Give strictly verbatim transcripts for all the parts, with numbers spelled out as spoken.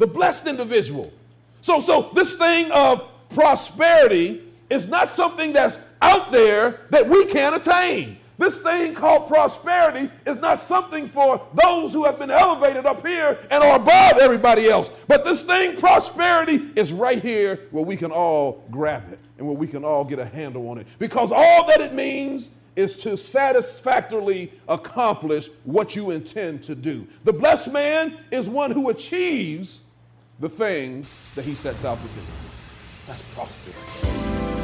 The blessed individual. So, so this thing of prosperity is not something that's out there that we can't attain. This thing called prosperity is not something for those who have been elevated up here and are above everybody else. But this thing, prosperity, is right here where we can all grab it and where we can all get a handle on it. Because all that it means is to satisfactorily accomplish what you intend to do. The blessed man is one who achieves the things that he sets out to do. That's prosperity.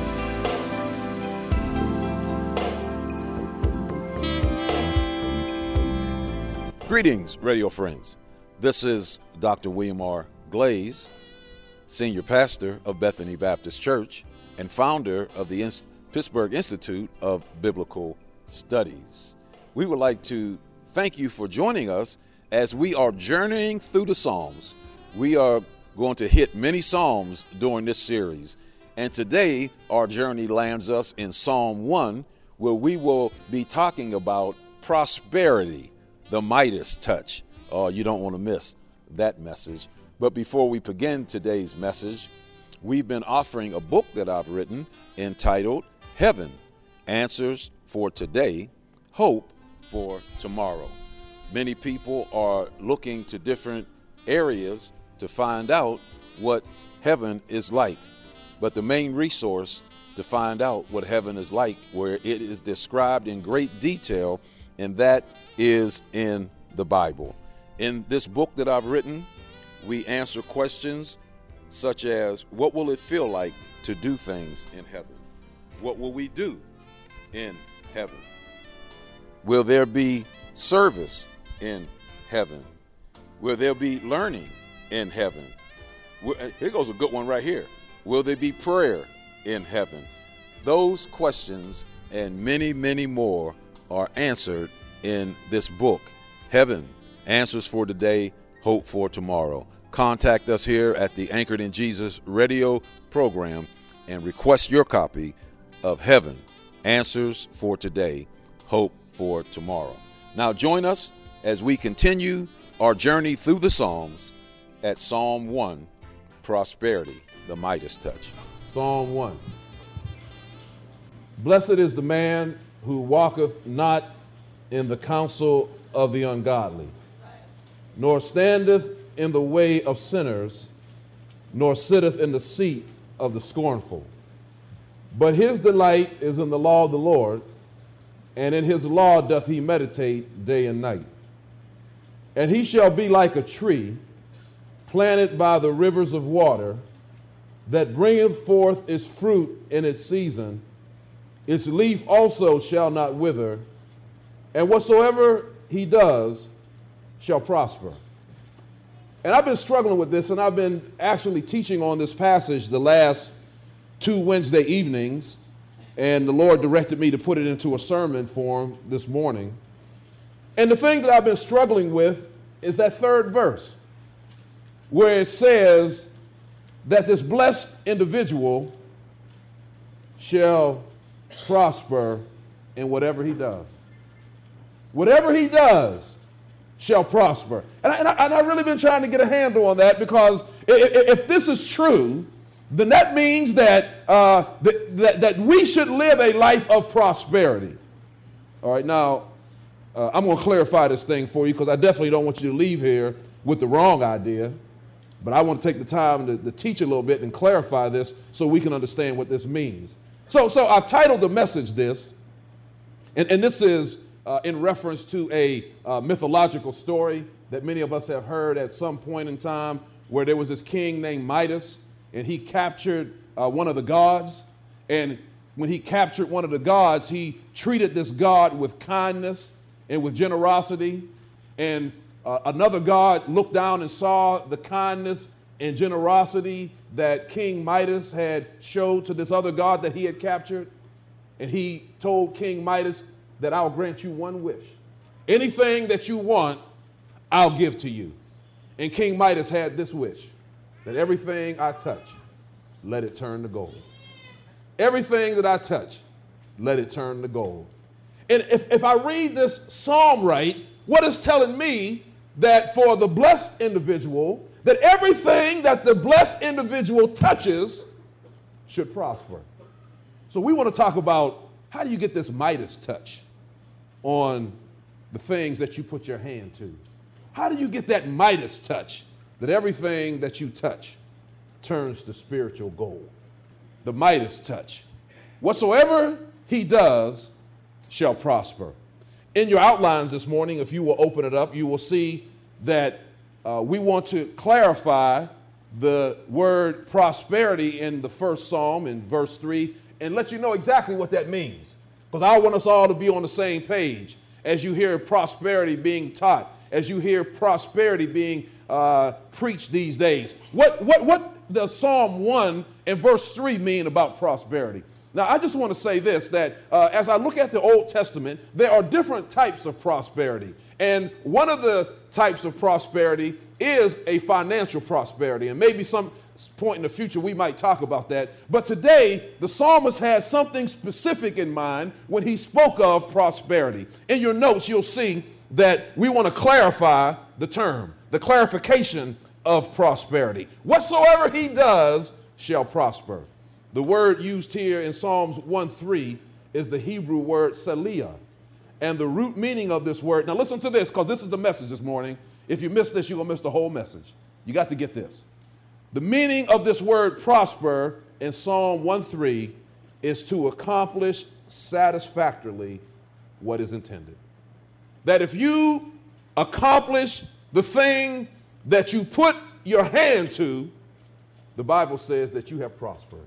Greetings, radio friends. This is Doctor William R. Glaze, Senior Pastor of Bethany Baptist Church and founder of the Inst- Pittsburgh Institute of Biblical Studies. We would like to thank you for joining us as we are journeying through the Psalms. We are going to hit many Psalms during this series. And today, our journey lands us in Psalm one, where we will be talking about prosperity, the Midas touch. Oh, you don't want to miss that message. But before we begin today's message, we've been offering a book that I've written entitled Heaven, Answers for Today, Hope for Tomorrow. Many people are looking to different areas to find out what heaven is like. But the main resource to find out what heaven is like, where it is described in great detail, and that is in the Bible. In this book that I've written, we answer questions such as, what will it feel like to do things in heaven? What will we do in heaven? Will there be service in heaven? Will there be learning in heaven? Here goes a good one right here. Will there be prayer in heaven? Those questions and many, many more are answered in this book, Heaven, Answers for Today, Hope for Tomorrow. Contact us here at the Anchored in Jesus radio program and request your copy of Heaven, Answers for Today, Hope for Tomorrow. Now join us as we continue our journey through the Psalms at Psalm one, Prosperity, the Midas touch. Psalm one. Blessed is the man who walketh not in the counsel of the ungodly, nor standeth in the way of sinners, nor sitteth in the seat of the scornful. But his delight is in the law of the Lord, and in his law doth he meditate day and night. And he shall be like a tree planted by the rivers of water, that bringeth forth its fruit in its season. Its leaf also shall not wither, and whatsoever he does shall prosper. And I've been struggling with this, and I've been actually teaching on this passage the last two Wednesday evenings, and the Lord directed me to put it into a sermon form this morning. And the thing that I've been struggling with is that third verse, where it says that this blessed individual shall prosper in whatever he does. Whatever he does shall prosper. And, I, and, I, and I've really been trying to get a handle on that, because if, if this is true, then that means that, uh, that, that, that we should live a life of prosperity. All right, now, uh, I'm going to clarify this thing for you, because I definitely don't want you to leave here with the wrong idea. But I want to take the time to, to teach a little bit and clarify this so we can understand what this means. So, so I've titled the message this, and, and this is uh, in reference to a uh, mythological story that many of us have heard at some point in time, where there was this king named Midas, and he captured uh, one of the gods. And when he captured one of the gods, he treated this god with kindness and with generosity. And uh, another god looked down and saw the kindness and generosity that King Midas had showed to this other god that he had captured. And he told King Midas that I'll grant you one wish. Anything that you want, I'll give to you. And King Midas had this wish, that everything I touch, let it turn to gold. Everything that I touch, let it turn to gold. And if, if I read this psalm right, what it's telling me that for the blessed individual, that everything that the blessed individual touches should prosper. So we want to talk about how do you get this Midas touch on the things that you put your hand to? How do you get that Midas touch that everything that you touch turns to spiritual gold? The Midas touch. Whatsoever he does shall prosper. In your outlines this morning, if you will open it up, you will see that uh, we want to clarify the word prosperity in the first Psalm in verse three and let you know exactly what that means. Because I want us all to be on the same page as you hear prosperity being taught, as you hear prosperity being uh, preached these days. What, what, what does Psalm one and verse three mean about prosperity? Now, I just want to say this, that uh, as I look at the Old Testament, there are different types of prosperity. And one of the types of prosperity is a financial prosperity. And maybe some point in the future we might talk about that. But today, the psalmist had something specific in mind when he spoke of prosperity. In your notes, you'll see that we want to clarify the term, the clarification of prosperity. Whatsoever he does shall prosper. The word used here in Psalms one three is the Hebrew word Saliah. And the root meaning of this word, now listen to this, because this is the message this morning. If you miss this, you're going to miss the whole message. You got to get this. The meaning of this word prosper in Psalm one three is to accomplish satisfactorily what is intended. That if you accomplish the thing that you put your hand to, the Bible says that you have prospered.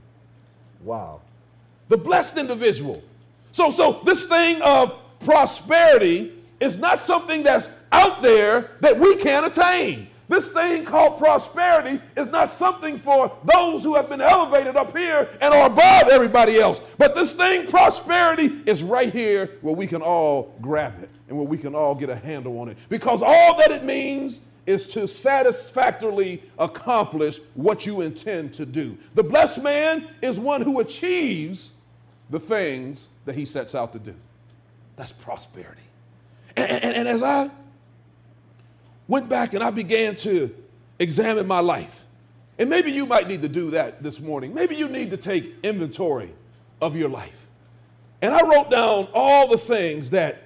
Wow. The blessed individual. So, so this thing of prosperity is not something that's out there that we can't attain. This thing called prosperity is not something for those who have been elevated up here and are above everybody else. But this thing, prosperity, is right here where we can all grab it and where we can all get a handle on it. Because all that it means is to satisfactorily accomplish what you intend to do. The blessed man is one who achieves the things that he sets out to do. That's prosperity. And, and, and as I went back and I began to examine my life, and maybe you might need to do that this morning. Maybe you need to take inventory of your life. And I wrote down all the things that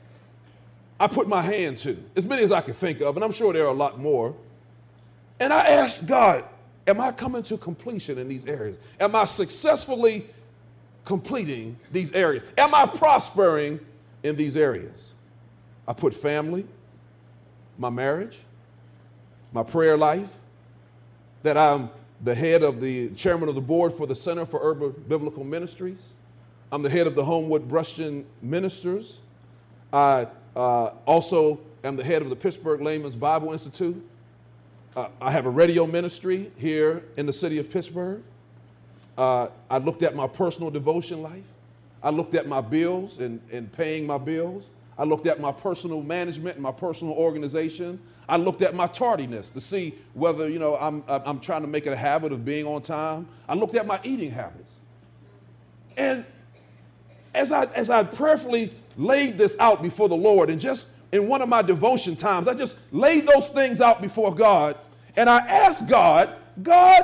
I put my hand to, as many as I could think of, and I'm sure there are a lot more. And I asked God, am I coming to completion in these areas? Am I successfully completing these areas? Am I prospering in these areas? I put family, my marriage, my prayer life, that I'm the head of the chairman of the board for the Center for Urban Biblical Ministries. I'm the head of the Homewood Brushton Ministers. I uh, also am the head of the Pittsburgh Layman's Bible Institute. Uh, I have a radio ministry here in the city of Pittsburgh. Uh, I looked at my personal devotion life. I looked at my bills and, and paying my bills. I looked at my personal management and my personal organization. I looked at my tardiness to see whether, you know, I'm, I'm trying to make it a habit of being on time. I looked at my eating habits. And as I, as I prayerfully laid this out before the Lord, and just in one of my devotion times, I just laid those things out before God, and I asked God, God,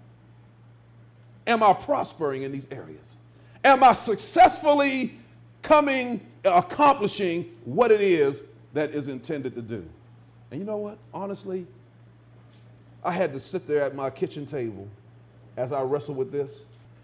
am I prospering in these areas? Am I successfully coming, accomplishing what it is that is intended to do? And you know what? Honestly, I had to sit there at my kitchen table as I wrestled with this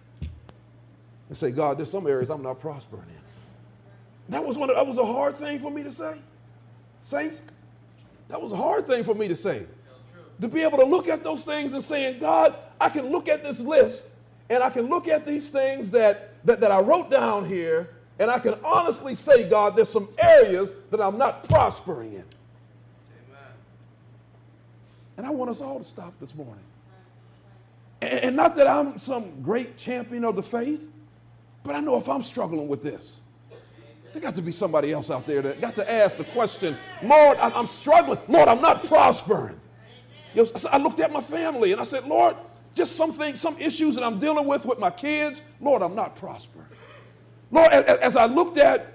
and say, God, there's some areas I'm not prospering in. That was one of, that was a hard thing for me to say. Saints, that was a hard thing for me to say. To be able to look at those things and saying, God, I can look at this list and I can look at these things that, that, that I wrote down here, and I can honestly say, God, there's some areas that I'm not prospering in. Amen. And I want us all to stop this morning. And, and not that I'm some great champion of the faith, but I know if I'm struggling with this, there got to be somebody else out there that got to ask the question, Lord, I'm struggling. Lord, I'm not prospering. You know, I looked at my family and I said, Lord, just some things, some issues that I'm dealing with with my kids, Lord, I'm not prospering. Lord, as I looked at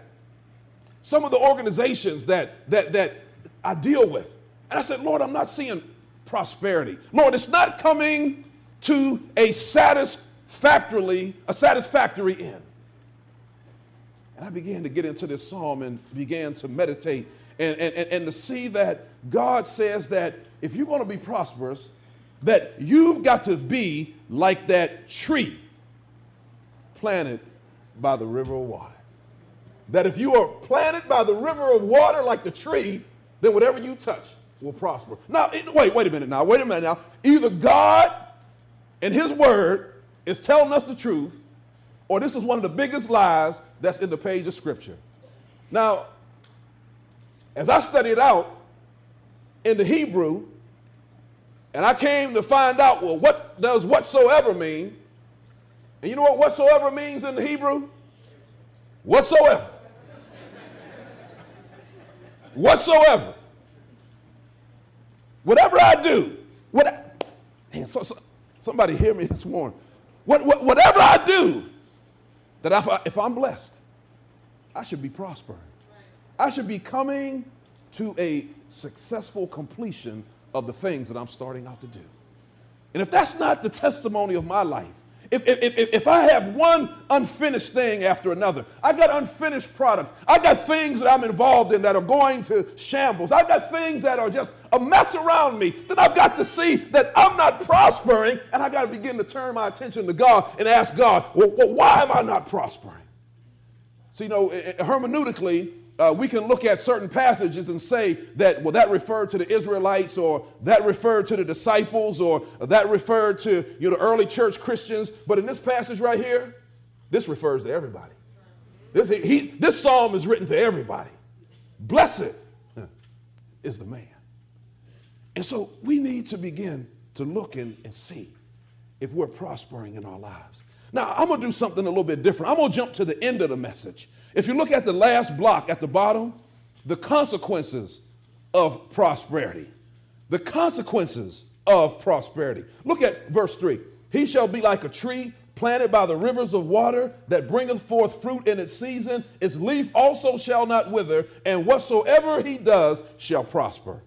some of the organizations that, that, that I deal with, and I said, Lord, I'm not seeing prosperity. Lord, it's not coming to a satisfactorily, a satisfactory end. And I began to get into this psalm and began to meditate and, and, and to see that God says that if you're going to be prosperous, that you've got to be like that tree planted by the river of water. That if you are planted by the river of water like the tree, then whatever you touch will prosper. Now, wait, wait a minute now, wait a minute now. Either God and his word is telling us the truth, or this is one of the biggest lies that's in the page of Scripture. Now, as I studied out in the Hebrew, and I came to find out, well, what does whatsoever mean? And you know what whatsoever means in the Hebrew? Whatsoever. Whatsoever. Whatever I do, what, man, so, so, somebody hear me this morning. What, what, whatever I do, that if, I, if I'm blessed, I should be prospering. I should be coming to a successful completion of the things that I'm starting out to do. And if that's not the testimony of my life, if, if, if, if I have one unfinished thing after another, I got unfinished products, I got things that I'm involved in that are going to shambles, I got things that are just a mess around me, then I've got to see that I'm not prospering, and I got to begin to turn my attention to God and ask God, well, well why am I not prospering? So, you know, hermeneutically, uh, we can look at certain passages and say that, well, that referred to the Israelites, or that referred to the disciples, or that referred to, you know, the early church Christians. But in this passage right here, this refers to everybody. This, he, this psalm is written to everybody. Blessed is the man. And so we need to begin to look and, and see if we're prospering in our lives. Now, I'm going to do something a little bit different. I'm going to jump to the end of the message. If you look at the last block at the bottom, the consequences of prosperity. The consequences of prosperity. Look at verse three. He shall be like a tree planted by the rivers of water that bringeth forth fruit in its season. Its leaf also shall not wither, and whatsoever he does shall prosper.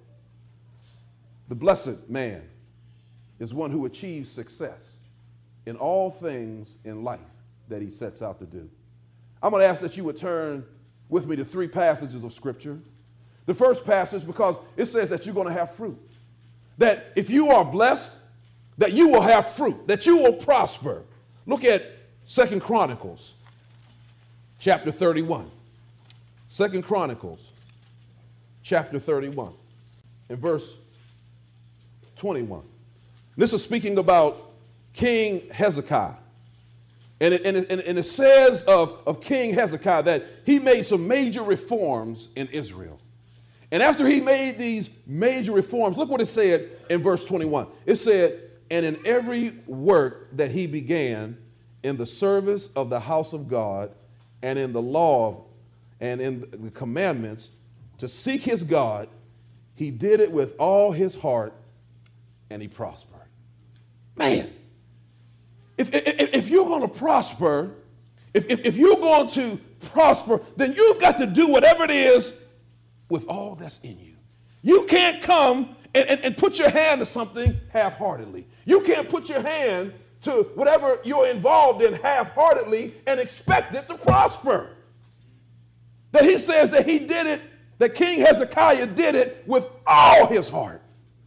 The blessed man is one who achieves success in all things in life that he sets out to do. I'm going to ask that you would turn with me to three passages of Scripture. The first passage, because it says that you're going to have fruit. That if you are blessed, that you will have fruit, that you will prosper. Look at Second Chronicles chapter thirty-one. Second Chronicles chapter thirty-one and verse twenty-one. This is speaking about King Hezekiah. And it, and it, and it says of, of King Hezekiah that he made some major reforms in Israel. And after he made these major reforms, look what it said in verse twenty-one. It said, and in every work that he began in the service of the house of God and in the law of, and in the commandments to seek his God, he did it with all his heart and he prospered. Man. If, if, if you're going to prosper, if, if, if you're going to prosper, then you've got to do whatever it is with all that's in you. You can't come and, and, and put your hand to something half-heartedly. You can't put your hand to whatever you're involved in half-heartedly and expect it to prosper. That he says that he did it, that King Hezekiah did it with all his heart.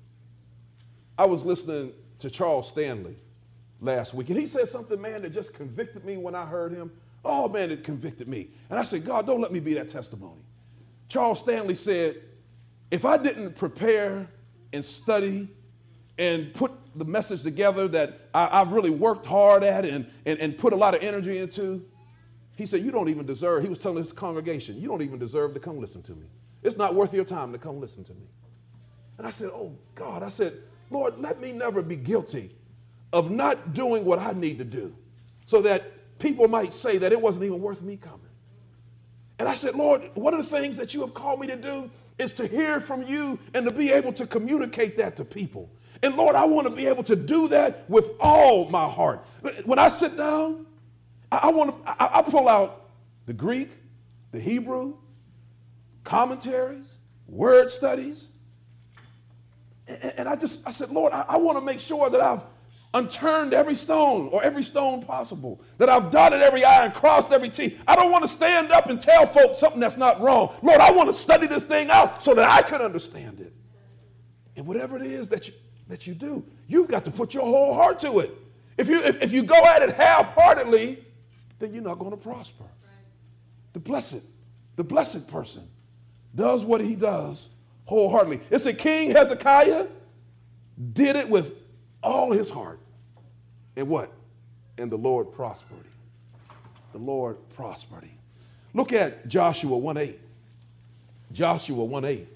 I was listening to Charles Stanley last week, and he said something, man, that just convicted me when I heard him. Oh, man, it convicted me. And I said, God, don't let me be that testimony. Charles Stanley said, if I didn't prepare and study and put the message together that I, I've really worked hard at and, and, and put a lot of energy into, he said, you don't even deserve, he was telling his congregation, you don't even deserve to come listen to me. It's not worth your time to come listen to me. And I said, oh, God, I said, Lord, let me never be guilty of not doing what I need to do so that people might say that it wasn't even worth me coming. And I said, Lord, one of the things that you have called me to do is to hear from you and to be able to communicate that to people. And Lord, I want to be able to do that with all my heart. When I sit down, I, I want to, I, I pull out the Greek, the Hebrew, commentaries, word studies. And, and I just, I said, Lord, I, I want to make sure that I've unturned every stone or every stone possible, that I've dotted every I and crossed every T. I don't want to stand up and tell folks something that's not wrong. Lord, I want to study this thing out so that I can understand it. And whatever it is that you, that you do, you've got to put your whole heart to it. If you, if, if you go at it half-heartedly, then you're not going to prosper. The blessed, the blessed person does what he does wholeheartedly. It said King Hezekiah did it with all his heart. And what? And the Lord prospered him. The Lord prospered him. Look at Joshua one eight. Joshua one eight.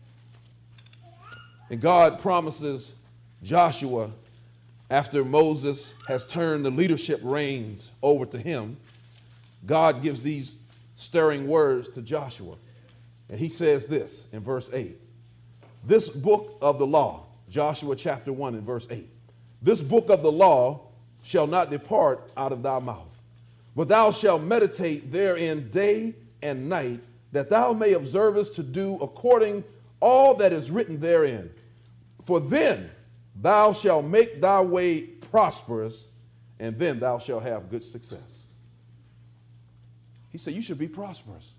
And God promises Joshua, after Moses has turned the leadership reins over to him, God gives these stirring words to Joshua. And he says this in verse eight. This book of the law, Joshua chapter one and verse eight. This book of the law shall not depart out of thy mouth, but thou shalt meditate therein day and night, that thou may observest to do according all that is written therein. For then thou shalt make thy way prosperous, and then thou shalt have good success. He said you should be prosperous.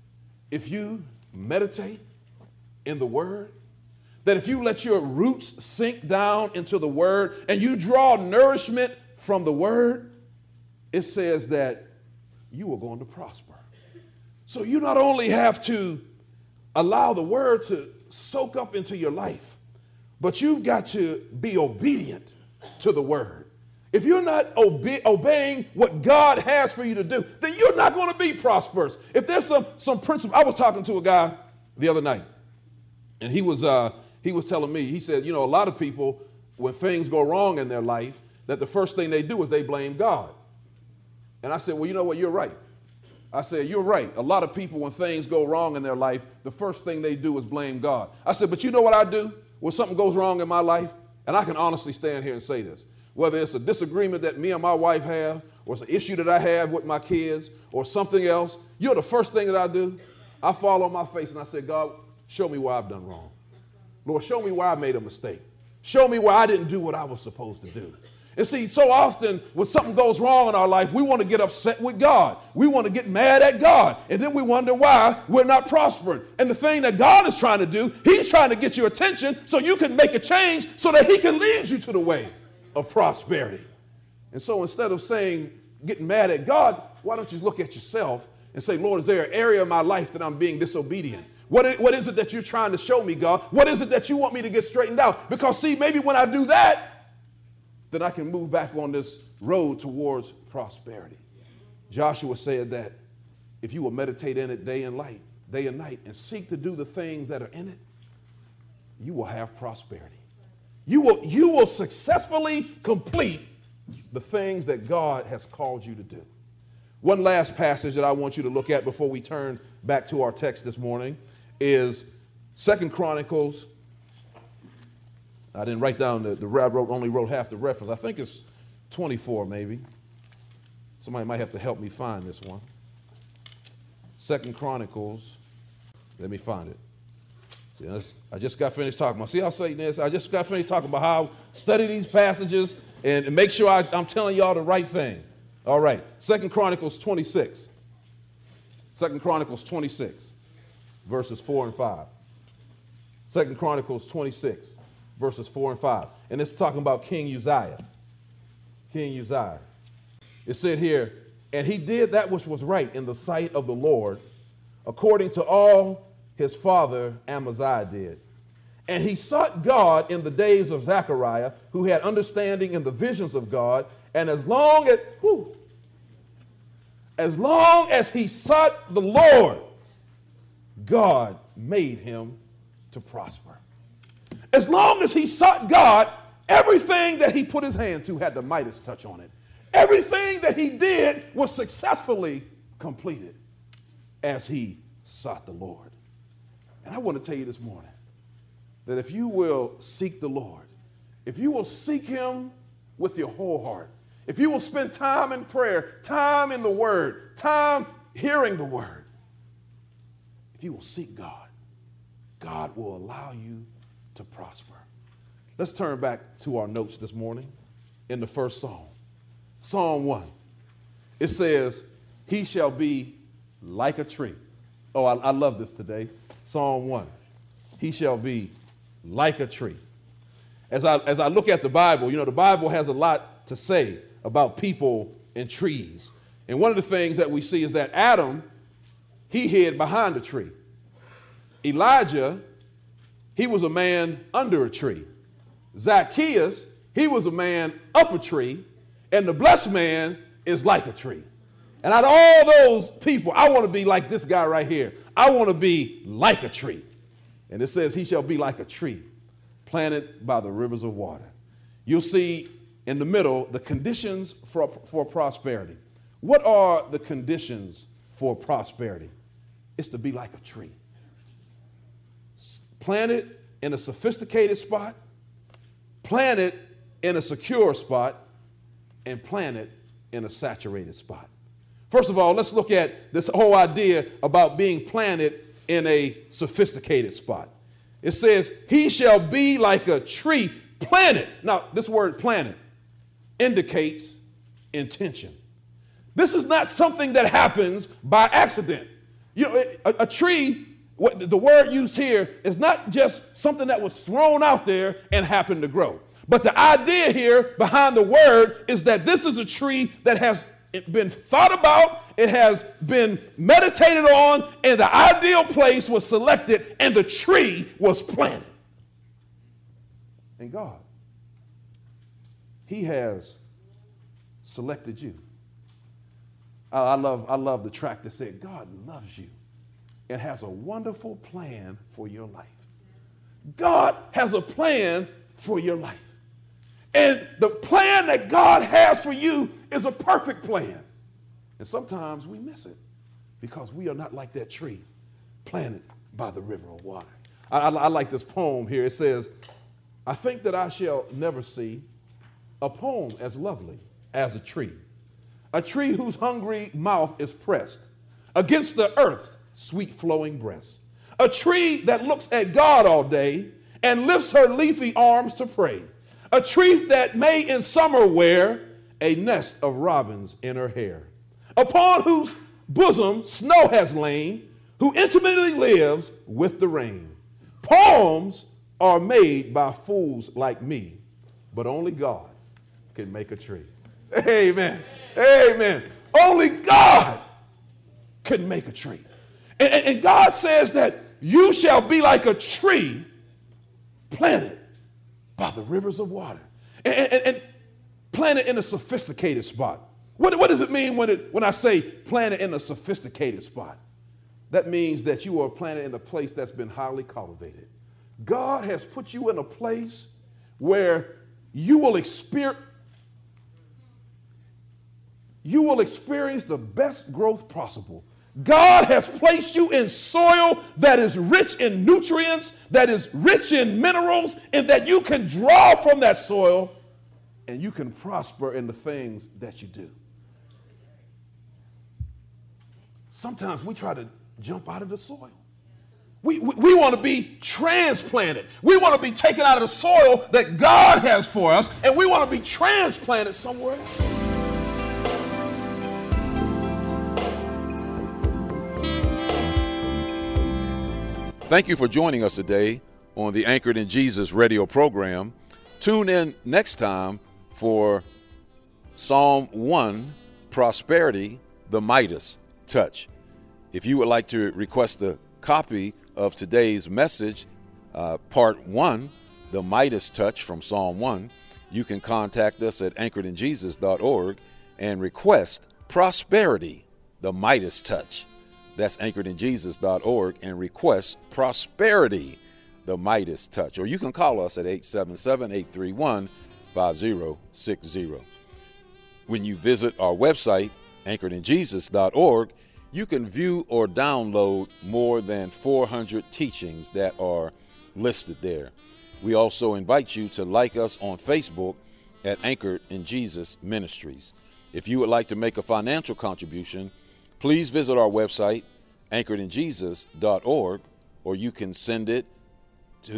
If you meditate in the word, that if you let your roots sink down into the word and you draw nourishment from the word, it says that you are going to prosper. So you not only have to allow the word to soak up into your life, but you've got to be obedient to the word. If you're not obe- obeying what God has for you to do, then you're not going to be prosperous. If there's some, some principle, I was talking to a guy the other night, and he was, uh, he was telling me, he said, you know, a lot of people, when things go wrong in their life, that the first thing they do is they blame God. And I said, well, you know what, you're right. I said, you're right. A lot of people, when things go wrong in their life, the first thing they do is blame God. I said, but you know what I do when something goes wrong in my life? And I can honestly stand here and say this. Whether it's a disagreement that me and my wife have, or it's an issue that I have with my kids, or something else, you know the first thing that I do? I fall on my face and I say, God, show me where I've done wrong. Lord, show me where I made a mistake. Show me where I didn't do what I was supposed to do. And see, so often when something goes wrong in our life, we want to get upset with God. We want to get mad at God. And then we wonder why we're not prospering. And the thing that God is trying to do, he's trying to get your attention so you can make a change so that he can lead you to the way of prosperity. And so instead of saying, getting mad at God, why don't you look at yourself and say, Lord, is there an area of my life that I'm being disobedient? What is, what is it that you're trying to show me, God? What is it that you want me to get straightened out? Because see, maybe when I do that, then I can move back on this road towards prosperity. Joshua said that if you will meditate in it day and night, day and night, and seek to do the things that are in it, you will have prosperity. You will, you will successfully complete the things that God has called you to do. One last passage that I want you to look at before we turn back to our text this morning is Second Chronicles. I didn't write down the, the I wrote, only wrote half the reference. I think it's twenty-four maybe. Somebody might have to help me find this one. Second Chronicles. Let me find it. See, I just got finished talking about. See how Satan is? I just got finished talking about how I study these passages and, and make sure I, I'm telling y'all the right thing. All right. Second Chronicles twenty-six. Second Chronicles twenty-six, verses four and five. Second Chronicles twenty-six. Verses four and five. And it's talking about King Uzziah. King Uzziah. It said here, and he did that which was right in the sight of the Lord, according to all his father Amaziah did. And he sought God in the days of Zechariah, who had understanding in the visions of God. And as long as, whew, as long as he sought the Lord, God made him to prosper. As long as he sought God, everything that he put his hand to had the Midas touch on it. Everything that he did was successfully completed as he sought the Lord. And I want to tell you this morning that if you will seek the Lord, if you will seek him with your whole heart, if you will spend time in prayer, time in the word, time hearing the word, if you will seek God, God will allow you to prosper. Let's turn back to our notes this morning in the first Psalm. Psalm one. It says, he shall be like a tree. Oh, I, I love this today. Psalm one. He shall be like a tree. As I, as I look at the Bible, you know, the Bible has a lot to say about people and trees. And one of the things that we see is that Adam, he hid behind a tree. Elijah, he was a man under a tree. Zacchaeus, he was a man up a tree. And the blessed man is like a tree. And out of all those people, I want to be like this guy right here. I want to be like a tree. And it says he shall be like a tree planted by the rivers of water. You'll see in the middle the conditions for, for prosperity. What are the conditions for prosperity? It's to be like a tree. Planted in a sophisticated spot, planted in a secure spot, and planted in a saturated spot. First of all, let's look at this whole idea about being planted in a sophisticated spot. It says, he shall be like a tree planted. Now, this word planted indicates intention. This is not something that happens by accident. You know, a, a tree, what the word used here is not just something that was thrown out there and happened to grow. But the idea here behind the word is that this is a tree that has been thought about, it has been meditated on, and the ideal place was selected, and the tree was planted. And God, he has selected you. I, I love, I love the track that said, God loves you and has a wonderful plan for your life. God has a plan for your life. And the plan that God has for you is a perfect plan. And sometimes we miss it because we are not like that tree planted by the river of water. I, I, I like this poem here. It says, I think that I shall never see a poem as lovely as a tree, a tree whose hungry mouth is pressed against the earth's sweet flowing breast, a tree that looks at God all day and lifts her leafy arms to pray, a tree that may in summer wear a nest of robins in her hair, upon whose bosom snow has lain, who intimately lives with the rain. Poems are made by fools like me, but only God can make a tree. Amen. Amen. Only God can make a tree. And, and, and God says that you shall be like a tree planted by the rivers of water, and, and, and planted in a sophisticated spot. What, what does it mean when, it, when I say planted in a sophisticated spot? That means that you are planted in a place that's been highly cultivated. God has put you in a place where you will experience, you will experience the best growth possible. God has placed you in soil that is rich in nutrients, that is rich in minerals, and that you can draw from that soil and you can prosper in the things that you do. Sometimes we try to jump out of the soil. We, we, we want to be transplanted. We want to be taken out of the soil that God has for us, and we want to be transplanted somewhere else. Thank you for joining us today on the Anchored in Jesus radio program. Tune in next time for Psalm one, Prosperity, the Midas Touch. If you would like to request a copy of today's message, uh, part one, the Midas Touch from Psalm one, you can contact us at anchored in jesus dot org and request Prosperity, the Midas Touch. That's anchored in jesus dot org and request Prosperity, the Midas Touch. Or you can call us at eight seven seven, eight three one, five zero six zero. When you visit our website, anchored in jesus dot org, you can view or download more than four hundred teachings that are listed there. We also invite you to like us on Facebook at Anchored in Jesus Ministries. If you would like to make a financial contribution, please visit our website, anchored in jesus dot org, or you can send it to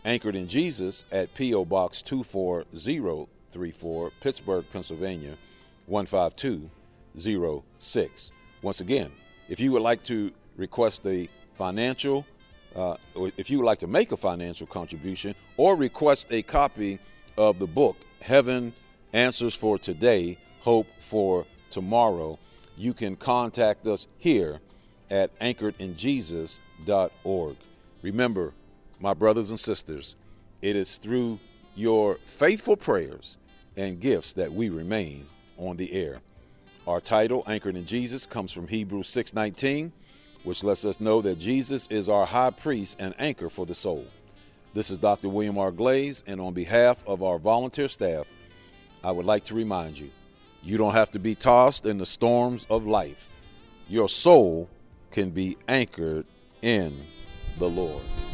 Anchored in Jesus at P O. Box two four zero three four, Pittsburgh, Pennsylvania, one five two zero six. Once again, if you would like to request a financial, uh, or if you would like to make a financial contribution or request a copy of the book, Heaven Answers for Today, Hope for Tomorrow, you can contact us here at anchored in jesus dot org. Remember, my brothers and sisters, it is through your faithful prayers and gifts that we remain on the air. Our title, Anchored in Jesus, comes from Hebrews six nineteen, which lets us know that Jesus is our high priest and anchor for the soul. This is Doctor William R. Glaze, and on behalf of our volunteer staff, I would like to remind you, you don't have to be tossed in the storms of life. Your soul can be anchored in the Lord.